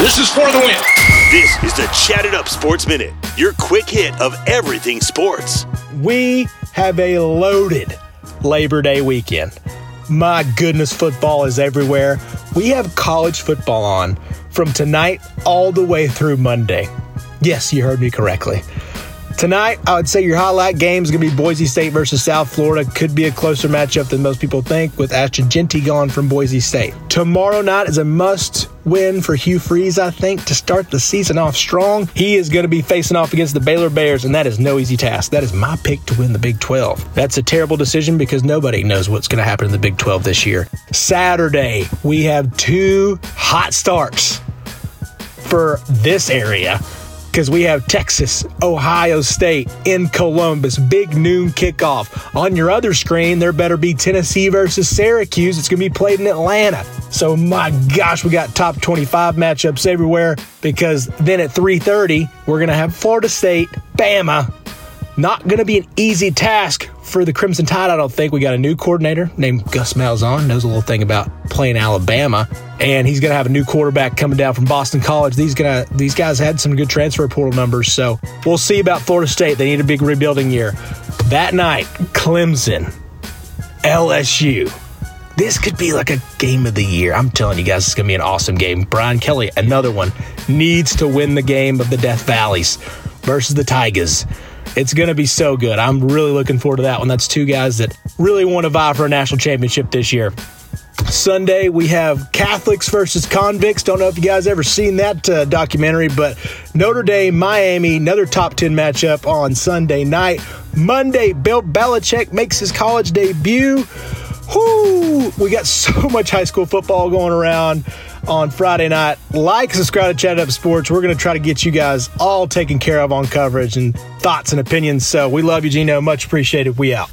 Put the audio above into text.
This is for the win. This is the Chat It Up Sports Minute, your quick hit of everything sports. We have a loaded Labor Day weekend. My goodness, football is everywhere. We have college football on from tonight all the way through Monday. Yes, you heard me correctly. Tonight, I would say your highlight game is going to be Boise State versus South Florida. Could be a closer matchup than most people think with Ashton Jeanty gone from Boise State. Tomorrow night is a must-win for Hugh Freeze, I think, to start the season off strong. He is going to be facing off against the Baylor Bears, and that is no easy task. That is my pick to win the Big 12. That's a terrible decision because nobody knows what's going to happen in the Big 12 this year. Saturday, we have two hot starts for this area, because we have Texas, Ohio State in Columbus. Big noon kickoff. On your other screen, there better be Tennessee versus Syracuse. It's going to be played in Atlanta. So, my gosh, we got top 25 matchups everywhere, because then at 3:30, we're going to have Florida State, Bama. Not going to be an easy task for the Crimson Tide, I don't think. We got a new coordinator named Gus Malzahn, knows a little thing about playing Alabama, and he's going to have a new quarterback coming down from Boston College. These guys had some good transfer portal numbers, so we'll see about Florida State. They need a big rebuilding year. That night, Clemson, LSU. This could be like a game of the year. I'm telling you guys, it's going to be an awesome game. Brian Kelly, another one, needs to win the game of the Death Valleys versus the Tigers. It's going to be so good. I'm really looking forward to that one. That's two guys that really want to vie for a national championship this year. Sunday, we have Catholics versus Convicts. Don't know if you guys ever seen that documentary, but Notre Dame, Miami, another top 10 matchup on Sunday night. Monday, Bill Belichick makes his college debut. Whoo! We got so much high school football going around on Friday night. Like, subscribe to Chat Up Sports. We're going to try to get you guys all taken care of on coverage and thoughts and opinions. So we love you, Gino. Much appreciated. We out.